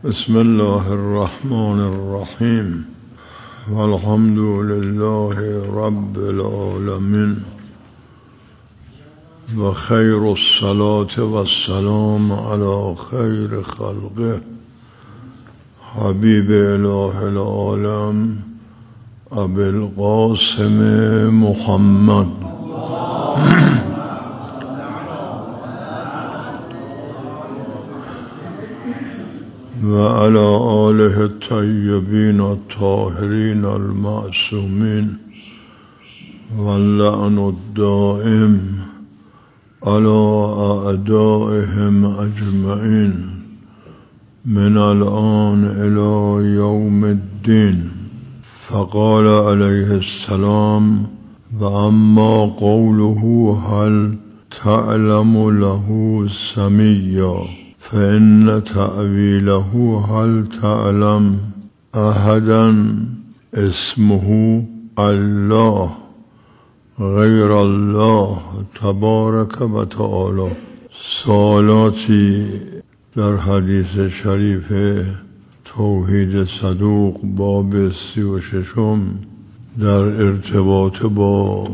بسم الله الرحمن الرحیم والحمد لله رب العالمین و خیر الصلاة و السلام علی خیر خلقه حبیب اله العالم ابی القاسم محمد و علی آله الطیبین الطاهرین المعصومین واللعن الدائم علی اعدائهم اجمعین من الآن الی یوم الدین. فقال علیه السلام و اما قوله هل تعلم له سمیا فإن تأويله هل تعلم أحدا اسمه الله غیر الله تبارک و تعالی. سوالاتی در حدیث شریف توحید صدوق باب 36 در ارتباط با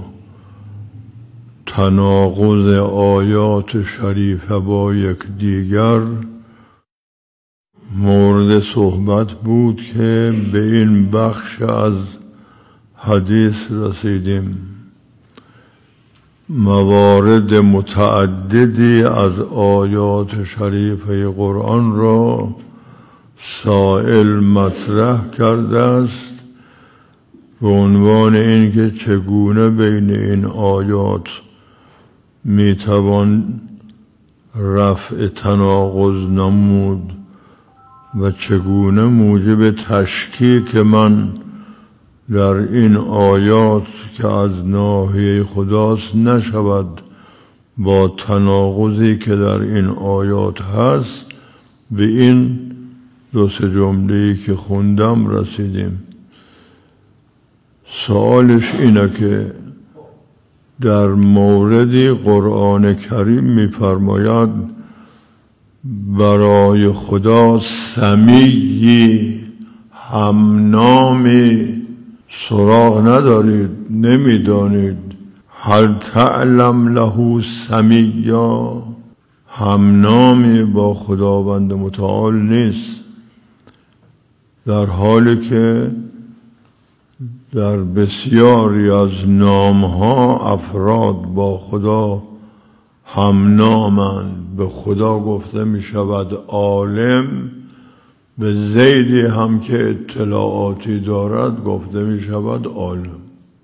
تناقض آیات شریفه با یکدیگر مورد صحبت بود که به این بخش از حدیث رسیدیم. موارد متعددی از آیات شریفه قرآن را سائل مطرح کرده است به عنوان اینکه چگونه بین این آیات میتوان رفع تناقض نمود و چگونه موجب تشکیک من در این آیات که از ناحیه خداست نشود با تناقضی که در این آیات هست. به این دو سه جمله‌ای که خوندم رسیدیم. سوالش اینه که در موردی قرآن کریم می‌فرماید برای خدا سمیی همنامی سراغ ندارید، نمیدانید. هل تعلم له سمیا، همنامی با خداوند متعال نیست، در حالی که در بسیاری از نامها افراد با خدا همنامند. به خدا گفته می شود عالم، به زیدی هم که اطلاعاتی دارد گفته می شود عالم.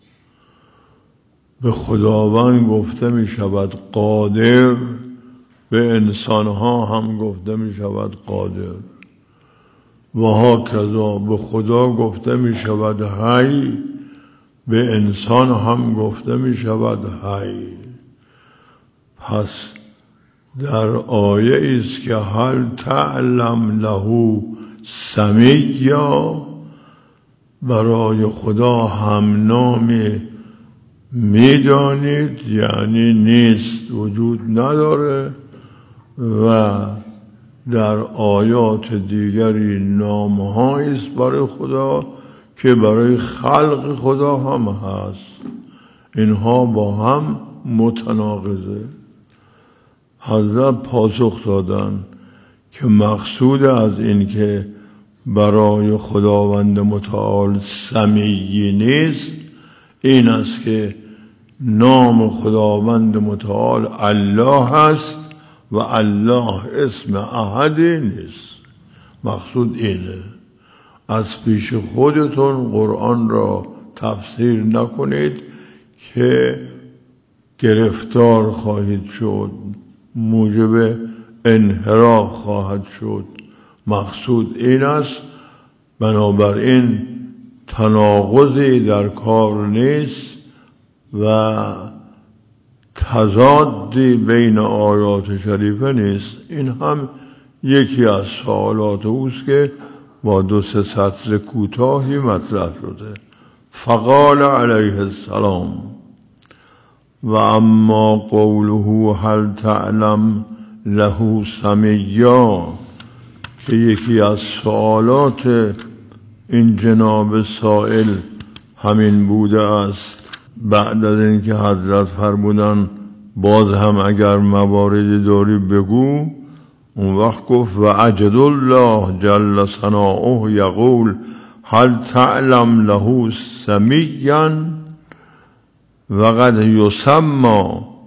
به خداوند گفته می شود قادر، به انسانها هم گفته می شود قادر. و هاکذا به خدا گفته می شود حی، به انسان هم گفته می شود حی. پس در آیه است که هل تعلم له سمیا، برای خدا همنامی میدانید، یعنی نیست، وجود نداره. و در آیات دیگری نامهایی است برای خدا که برای خلق خدا هم هست. اینها با هم متناقضه. حضرت پاسخ دادن که مقصود از این که برای خداوند متعال سمیی نیست این است که نام خداوند متعال الله هست و الله اسم احدی نیست. مقصود اینه. از پیش خودتون قرآن را تفسیر نکنید که گرفتار خواهید شد، موجب انحراف خواهد شد. مقصود این است. بنابراین تناقضی در کار نیست و تضادی بین آیات شریفه نیست. این هم یکی از سوالات اوست که با 2-3 سطر کوتاهی مطرح شده. فقال علیه السلام و اما قوله هل تعلم له سمیا، که یکی از سوالات این جناب سائل همین بوده است. بعد از اینکه حضرت فرمودن باز هم اگر مواردی داری بگو، اون وقت گفت و اجد الله جل ثناؤه یقول هل تعلم له سمیا و قد یسمى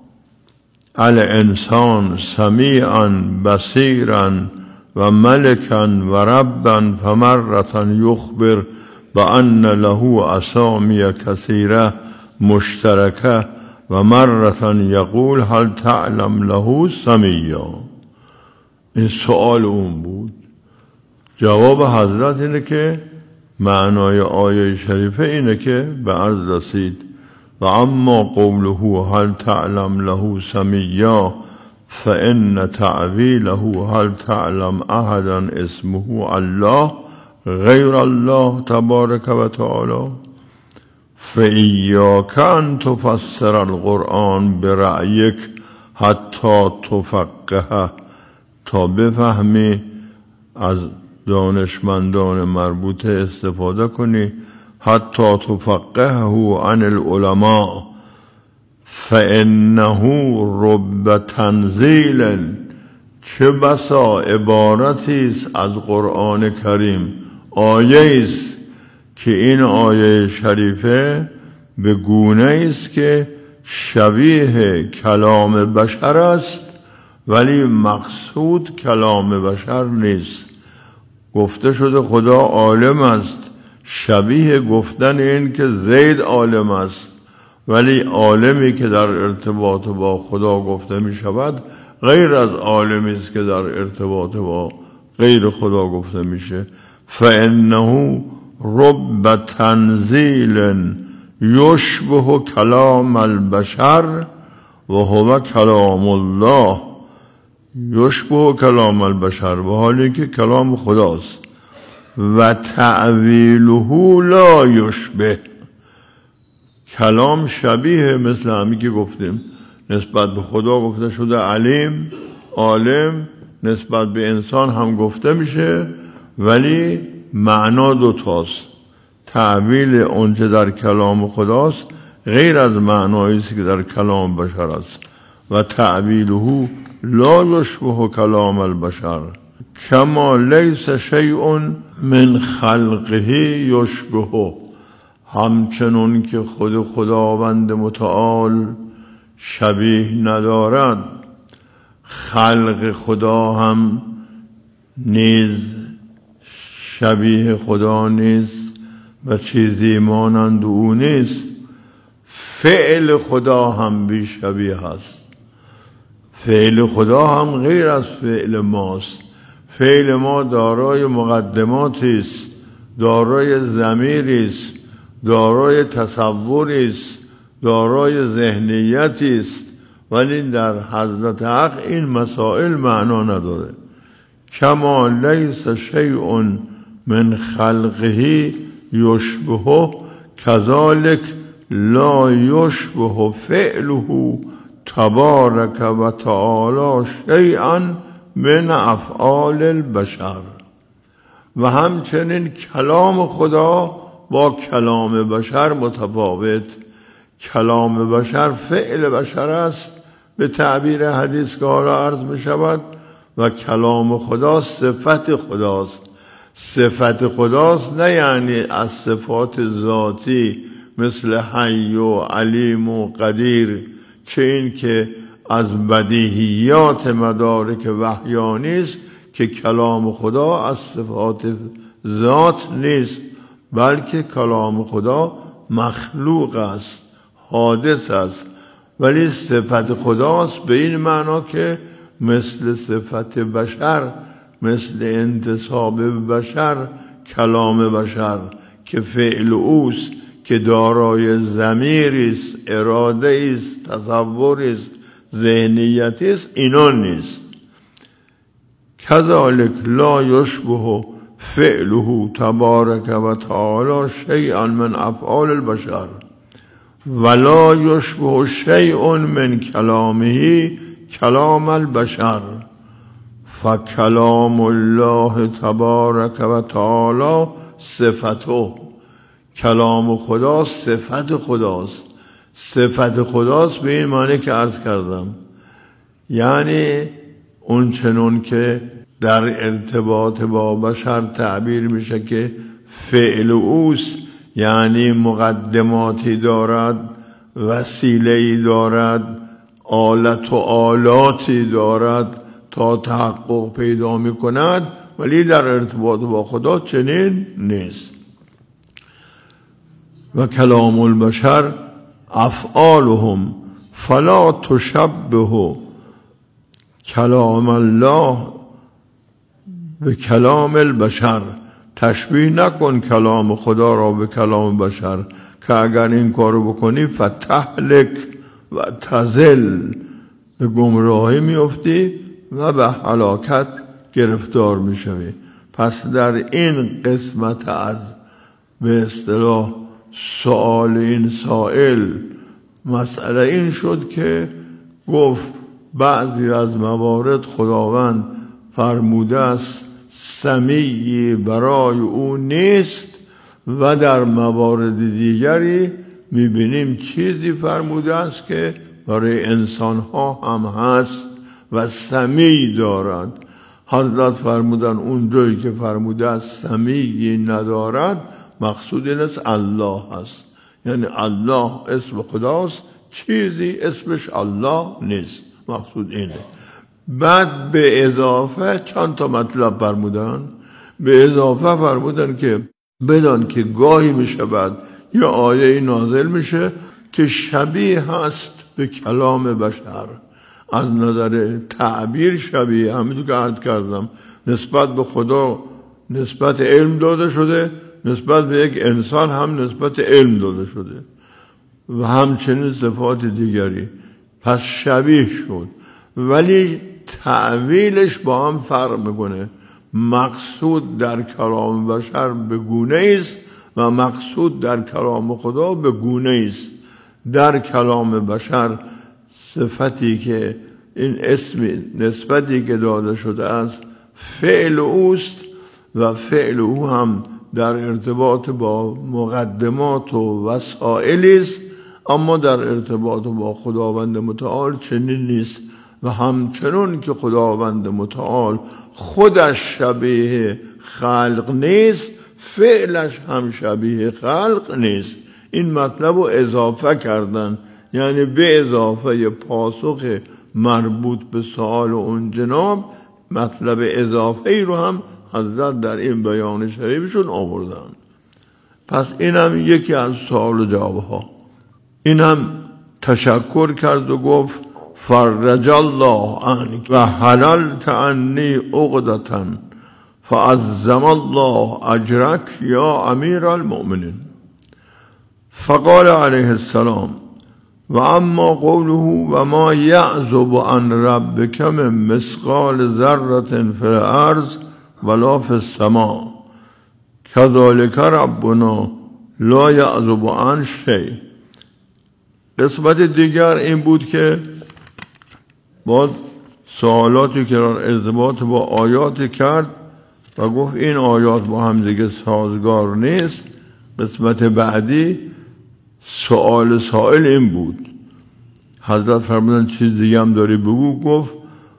الانسان سمیعا بصیرا و ملکا و ربا فمرة یخبر بأن له اسامی کثیره مشترکه و مرة یقول هل تعلم له سمیا. این سؤال اون بود. جواب حضرت اینه که معنای آیه شریفه اینه که به عرض رسید و اما قوله هل تعلم له سمیا فإن تعویله هل تعلم احدا اسمه الله غیر الله تبارک و تعالی فإیاک ان تفسر القرآن برأیک حتی تفقهه، تا بفهمی از دانشمندان مربوطه استفاده کنی، حتی تفقهه عن العلماء فإنه رب تنزیل، چه بسا عبارتی است از قرآن کریم، آیه است که این آیه شریفه به گونه است که شبیه کلام بشر است ولی مقصود کلام بشر نیست. گفته شده خدا عالم است، شبیه گفتن این که زید عالم است، ولی عالمی که در ارتباط با خدا گفته می شود غیر از عالمی است که در ارتباط با غیر خدا گفته میشه. فإنه رب تنزیل یشبه کلام البشر و هو کلام الله، یشبه کلام البشر، و حالی که کلام خداست. و تعویله لا یشبه، کلام شبیه مثل همی که گفتیم نسبت به خدا گفته شده علیم عالم، نسبت به انسان هم گفته میشه ولی معنا دوتاست. تعویل اونچه در کلام خداست غیر از معنایی است که در کلام بشر است. و تعویله لا یشبه کلام البشر کما لیس شیء من خلقه یشبهه، همچنون که خود خداوند متعال شبیه ندارد، خلق خدا هم نیز شبیه خدا نیست و چیزی مانند او نیست. فعل خدا هم بی شبیه است. فعل خدا هم غیر از فعل ماست. فعل ما دارای مقدماتی است، دارای ضمیری است، دارای تصوری است، دارای ذهنیتی است، ولی در حضرت حق این مسائل معنا نداره. کما لیس شیء من خلقه یشبهه کذالک لا یشبه فعله تبارک و تعالی شیئا من افعال البشر. و همچنین کلام خدا با کلام بشر متفاوت. کلام بشر فعل بشر است به تعبیر حدیث که حالا عرض می شود، و کلام خدا صفت خداست. صفت خداست نه یعنی از صفات ذاتی مثل حی و علیم و قدیر، که این که از بدیهیات مدارک وحیانی است، که کلام خدا از صفات ذات نیست، بلکه کلام خدا مخلوق است، حادث است، ولی صفت خداست به این معنا که مثل صفت بشر، مثل انتساب بشر کلام بشر که فعل اوست، که دارای ضمیری است، اراده است، تصوری است، ذهنیتی است، اینا نیست. کذالک لا یشبه فعله تبارک و تعالی شیئا من افعال البشر ولا یشبه شیء من کلامه کلام البشر فکلام الله تبارک و تعالی صفته. کلام خدا صفت خداست. صفت خداست به این معنی که عرض کردم، یعنی اون چنون که در ارتباط با بشر تعبیر میشه که فعل اوست، یعنی مقدماتی دارد، وسیله‌ای دارد، آلت و آلاتی دارد تا تحقق پیدا میکند، ولی در ارتباط با خدا چنین نیست. و کلام البشر افعالهم فلا تشبه کلام الله به کلام البشر. تشبیه نکن کلام خدا را به کلام بشر، که اگر این کارو بکنی فتهلک و تزل، به گمراهی میفتی و به هلاکت گرفتار میشوی. پس در این قسمت از به اصطلاح سؤال این سائل مسئله این شد که گفت بعضی از موارد خداوند فرموده است سمیعی برای او نیست، و در موارد دیگری میبینیم چیزی فرموده است که برای انسان ها هم هست و سمیع دارد. حضرت فرمودن اون جایی که فرموده است سمیعی ندارد، مقصود این است الله هست، یعنی الله اسم خداست، چیزی اسمش الله نیست، مقصود اینه. بعد به اضافه چند تا مطلب فرمودن. به اضافه فرمودن که بدان که گاهی میشه بعد یا آیه نازل میشه که شبیه هست به کلام بشر، از نظر تعبیر شبیه، همینطور که عرض کردم نسبت به خدا نسبت علم داده شده، نسبت به یک انسان هم نسبت علم داده شده و همچنین صفات دیگری، پس شبیه شد، ولی تعویلش با هم فرق میکنه. مقصود در کلام بشر به گونه است و مقصود در کلام خدا به گونه است. در کلام بشر صفتی که این اسم نسبتی که داده شده است فعل اوست و فعل او هم در ارتباط با مقدمات و وسائل است، اما در ارتباط با خداوند متعال چنین نیست. و همچنون که خداوند متعال خودش شبیه خلق نیست، فعلش هم شبیه خلق نیست. این مطلب رو اضافه کردن، یعنی به اضافه پاسخ مربوط به سؤال اون جناب مطلب اضافه ای رو هم حضرت در این بیان شریفشون آوردن. پس این هم یکی از سوال و جوابها. این هم تشکر کرد و گفت فرج الله عنک و حللت عنی عقدة فعظم الله اجرک یا امیر المؤمنین. فقال علیه السلام و اما قوله و ما یعزب عن ربک من مثقال ذره فی الارض ولا فی السماء کذلک ربنا لا یعزب عن شیء. قسمت دیگر این بود که بعد سوالاتی که را ارتباط با آیات کرد و گفت این آیات با هم دیگه سازگار نیست. قسمت بعدی سؤال سائل این بود، حضرت فرمودن چیز دیگه هم داری بگو. گفت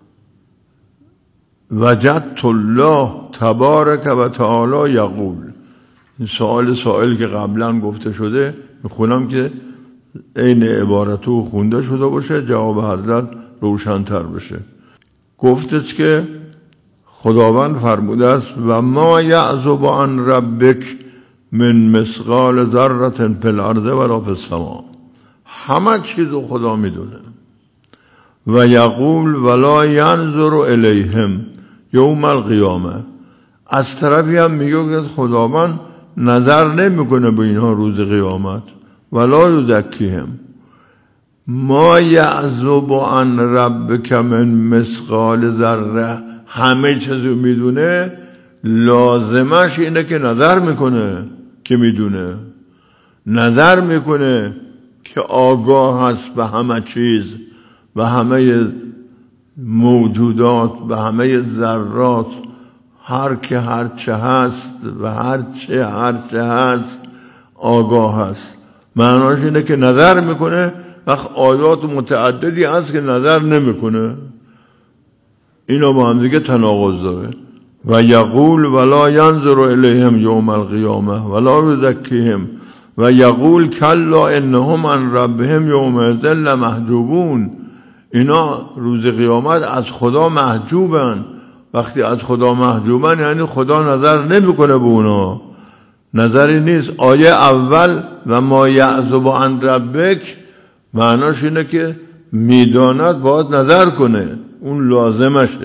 وجدت الله تبارک و تعالی یقول. این سؤال سائل که قبلا گفته شده میخونم که این عبارتو خونده شده باشه، جواب حضرت روشن‌تر بشه. گفتش که خداوند فرموده است و ما یعزب عن ربک من مثقال ذره فی الارض ولا فی السماء. همه چیزو خدا میدونه. و یقول ولا ینظر الیهم یوم القیامه. از طرفی هم میگه که خداوند نظر نمیکنه به اینها روز قیامت. ولا یزکیهم. ما یعزب عن ربک من مثقال ذره، همه چیزو میدونه، لازمش اینه که نظر میکنه که میدونه، نظر میکنه که آگاه هست به همه چیز و همه موجودات به همه ذرات هر که هرچه هست و هرچه هست آگاه هست. معناش اینه که نظر میکنه، وقت آیات متعددی هست که نظر نمیکنه. اینا با هم دیگه تناقض داره. و یقول ولا ینظر الیهم یوم القیامه ولا یزکیهم و یقول کلا انهم عن ربهم یومئذ لمحجوبون. اینا روز قیامت از خدا محجوبن. وقتی از خدا محجوبن یعنی خدا نظر نمیکنه به اونا، نظری نیست. آیه اول و ما یعزب عن ربک معناش اینه که میداند باید نظر کنه، اون لازمشه.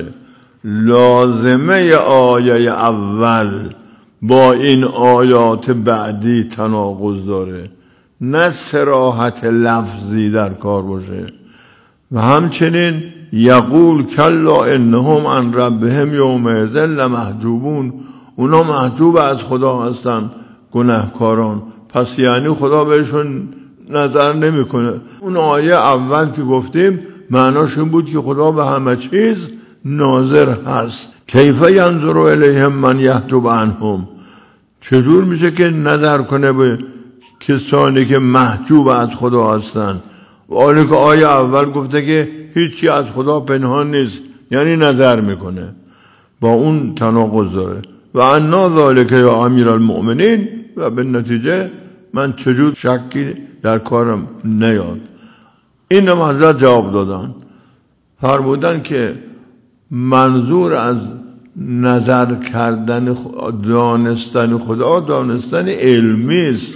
لازمه آیه اول با این آیات بعدی تناقض داره، نه صراحت لفظی در کار باشه. و همچنین یقول کلا انهم عن ربهم یومئذ لمحجوبون، اونا محجوب از خدا هستن گناهکاران، پس یعنی خدا بهشون نظر نمیکنه. اون آیه اول که گفتیم معناش این بود که خدا به همه چیز ناظر هست. کیف ینظر الیهم من یحجب عنهم، چجور میشه که نظر کنه به کسانی که محجوب از خدا هستن؟ ولی که آیه اول گفته که هیچی از خدا پنهان نیست، یعنی نظر میکنه. با اون تناقض داره. و انا ذالک یا امیر المؤمنین، و به نتیجه من چجور شکی در کارم نیاد. این هم حضرت جواب دادن، فرمودن که منظور از نظر کردن دانستن خدا دانستن علمی است،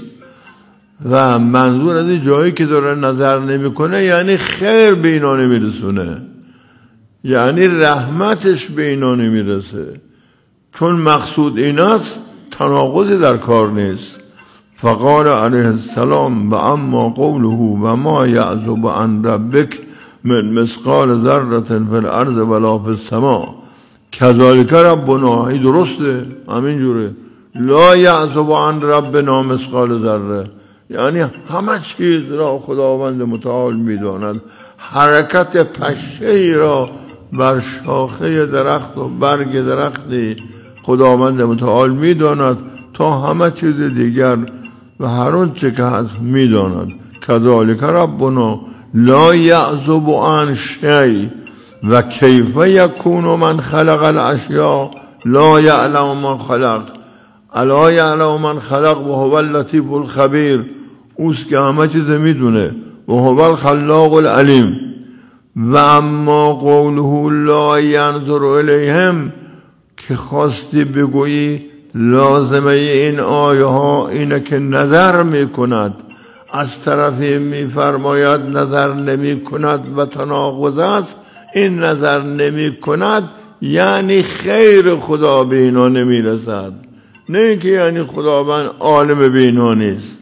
و منظور از این جایی که داره نظر نمیکنه یعنی خیر به اینا نمیرسونه، یعنی رحمتش به اینا نمیرسه. چون مقصود این است تناقضی در کار نیست. فقال علیه السلام و اما قوله و ما یعزب عن ربک من مثقال ذره فی الارض ولا فی السماء کذالک ربنا، این درسته همین جوره. لا یعزب عن ربنا مثقال ذره یعنی همه چیز را خداوند متعال میداند. حرکت پشه را بر شاخه درخت و برگ درختی خداوند متعال میداند تا همه چیز دیگر و هر آنچه که هست میداند. کذالک ربنا لا یعزب عن شیء و کیف یکون من خلق الاشیاء لا یعلم من خلق الا یعلم من خلق و هو اللطیف الخبیر، اوست که همه چیز میدونه و هو الخلاق العلیم. و اما قوله لا ینظر الیهم که خواستی بگویی لازمه این آیه ها اینه که نظر میکند، از طرفی میفرماید نظر نمی کند و تناقض است. این نظر نمی کند یعنی خیر خدا به اینا نمی رسد، نه که یعنی خداوند عالم به اینا نیست.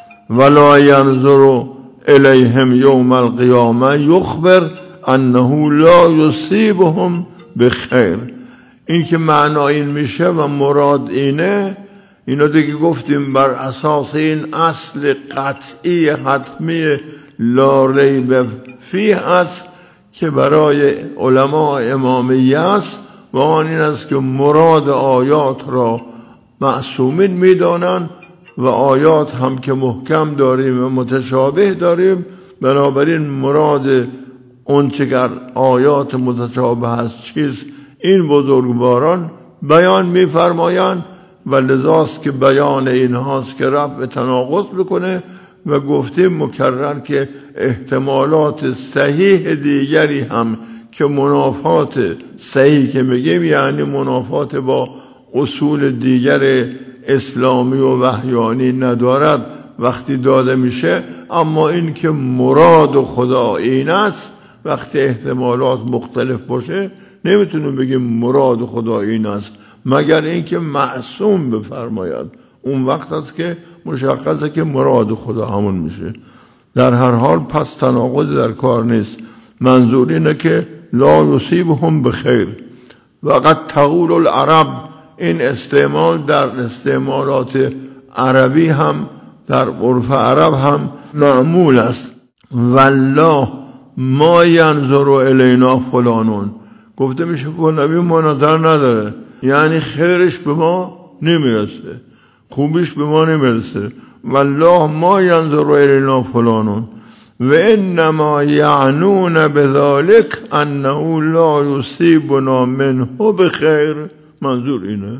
ولا ینظر الیهم یوم القیامه یخبر انه لا یصیبهم بخیر. این که معنا این میشه و مراد اینه، اینا دیگه گفتیم بر اساس این اصل قطعی حتمی لا ریب فیه است که برای علماء امامیه است، و آن این است که مراد آیات را معصومین میدانند و آیات هم که محکم داریم و متشابه داریم، بنابراین مراد اون چگر آیات متشابه هست چیز این بزرگواران بیان میفرمایند، و لذاست که بیان این هاست که رفع تناقض بکنه. و گفتیم مکرر که احتمالات صحیح دیگری هم که منافات صحیح که میگیم یعنی منافات با اصول دیگر اسلامی و وحیانی ندارد وقتی داده میشه. اما این که مراد خدا این است وقتی احتمالات مختلف باشه نمیتونیم بگیم مراد خدا این است مگر اینکه معصوم بفرماید، اون وقت است که مشخصه که مراد خدا همون میشه. در هر حال پس تناقض در کار نیست. منظور اینه که لا یصیبهم بخیر. و قد تقول العرب، این استعمال در استعمالات عربی هم در عرف عرب هم معمول است. والله ما ینظر الینا فلانون، گفته میشه نبی ما نظر نداره، یعنی خیرش به ما نمیرسه، خوبیش به ما نمیرسه. والله ما ینظر الینا فلانون و انما یعنون بذلک انه لا یصیبنا منه بخیر. منظور اینه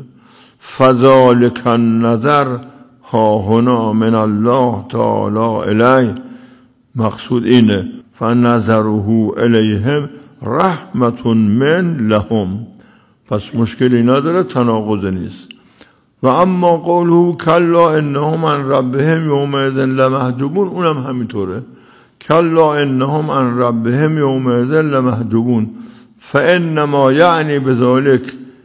فذلک النظر ها هنا من الله تعالی الیه، مقصود اینه فنظره الیهم رحمت من لهم، پس مشکلی نداره، تناقض نیست. و اما قوله کلا انهم عن ربهم یومئذ لمحجوبون، اونم همینطوره، کلا انهم عن ربهم یومئذ لمحجوبون فانما یعنی بذلک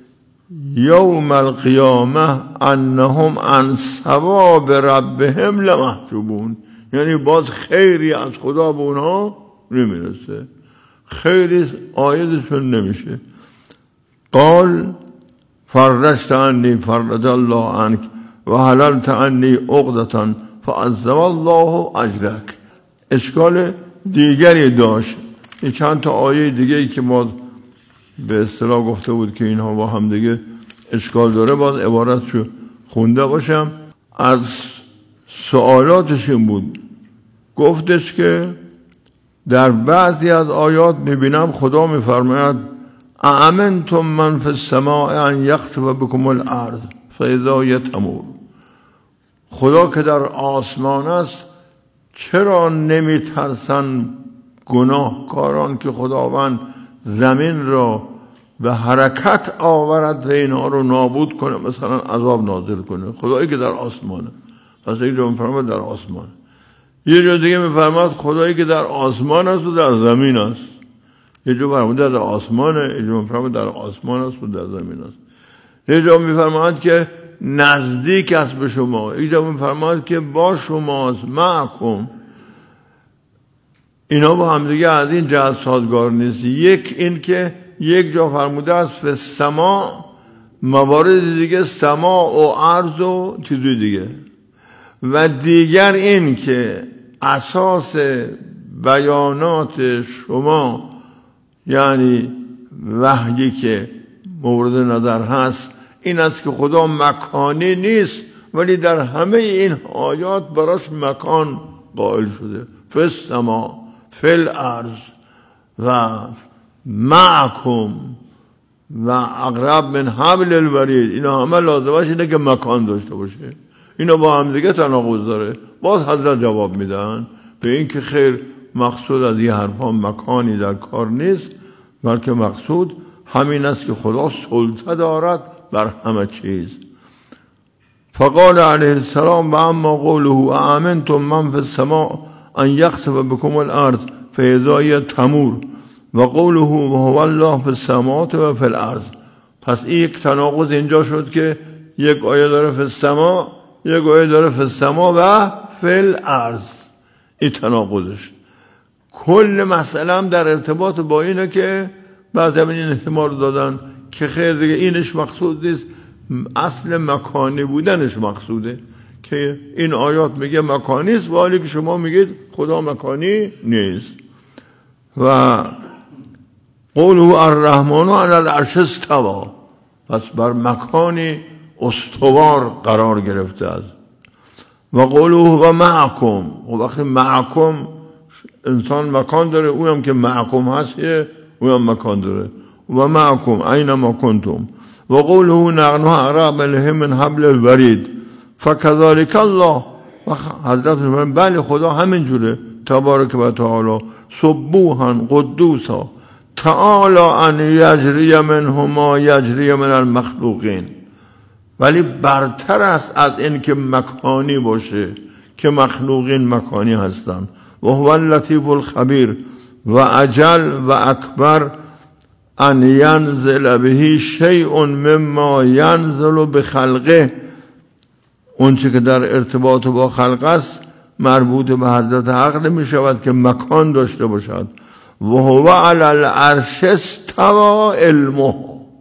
یوم القیامه انهم عن ثواب ربهم لمحجوبون، یعنی باز خیری از خدا به اونها نمیرسه، خیری عایدشون نمیشه. قال فرجت عنی فرج الله عنک و حللت عنی عقدة فعظم الله اجرک. اشکال دیگری داشت، این چند تا آیه دیگه که ما به اصطلاح گفته بود که اینها با هم دیگه اشکال داره، باز عبارتشو خونده باشم. از سوالاتش این بود، گفتش که در بعضی از آیات میبینم خدا میفرماید اامنتم من فی السماء ان یخسف بکم الارض فاذا هی تمور. خدا که در آسمان است چرا نمیترسن گناهکاران که خداوند زمین را به حرکت آورد و اینها رو نابود کنه، مثلا عذاب نازل کنه؟ خدایی که در آسمانه، پس یک جا میفرماید در آسمان، یه جا دیگه میفرماید خدایی که در آسمان است و در زمین است. یه جا میفرماید در آسمانه، یه جا میفرماید در آسمان است و در زمین است. یه جا میفرماید که نزدیک است به شما، یه جا میفرماید که با شماست، معکم. اینا با هم دیگه از این جهت سازگار نیست. یک این که یک جا فرموده است به سما، موارد دیگه سما و عرض و چیزی دیگه، و دیگر این که اساس بیانات شما یعنی وحیی که مورد نظر هست این است که خدا مکانی نیست، ولی در همه این آیات براش مکان قائل شده، فی السما فی الارض و معکم و اقرب من حبل الورید. اینا همه لازمش اینه که مکان داشته باشه. اینا با هم دیگه تناقض داره. باز حضرت جواب میدن به این که خیر، مقصود از این حرفا مکانی در کار نیست، بلکه مقصود همین است که خدا سلطه دارد بر همه چیز. فقال علیه السلام و اما قوله آمنتم من فی السماء ان یخسف بکم الارض فاذا هی تمور و قوله هو الله فی السماوات و فی الارض. پس این یک تناقض اینجا شد که یک آیه داره فی السماء، یک آیه داره فی السماء و فی الارض. این تناقضش. کل مسئله هم در ارتباط با اینه که بعضی هم این احتمال دادن که خیر دیگه اینش مقصود نیست، اصل مکانی بودنش مقصوده، که این آیات میگه مکانی است، ولی که شما میگید خدا مکانی نیست. و قوله الرحمن علی العرش استوى، پس بر مکانی استوار قرار گرفته است. و قوله و معکم، و وقتی معکم انسان مکان داره، اونم که معکم هست اونم مکان داره. و معکم اینما کنتم. و قوله نحن اقرب الیه من حبل الورید فکذلک الله. و حضرت فرمودن بله خدا همین جوره، تبارک و تعالی، سبوحا قدوسا تعالی ان یجری منه ما یجری من المخلوقین. ولی برتر است از این که مکانی باشه که مخلوقین مکانی هستند. و هو اللطیف الخبیر و اجل و اکبر ان ینزل به شیء مما ینزل بخلقه. اون چه که در ارتباط با خلق است مربوط به حضرت حق نمی شود که مکان داشته باشد. و هو علی العرش استوى علمه،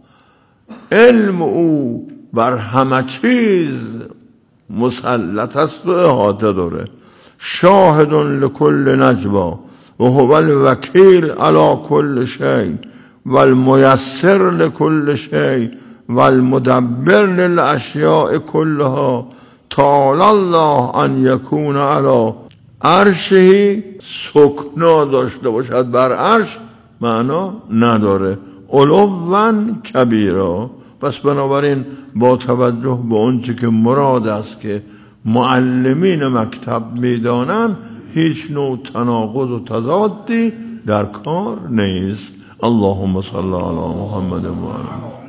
علم او بر همه چیز مسلط است و احاطه داره. شاهد لکل نجوا و هو الوکیل علی کل شیء و الميسر لكل شيء و المدبر للاشیاء كلها تعالی الله ان یکون علی عرشه سکنا داشته باشد بر عرش معنا نداره علوا کبیرا. پس بنابراین با توجه به اونچه که مراد است که معلمین مکتب میدانند هیچ نوع تناقض و تضادی در کار نیست. اللهم صل علی محمد و آله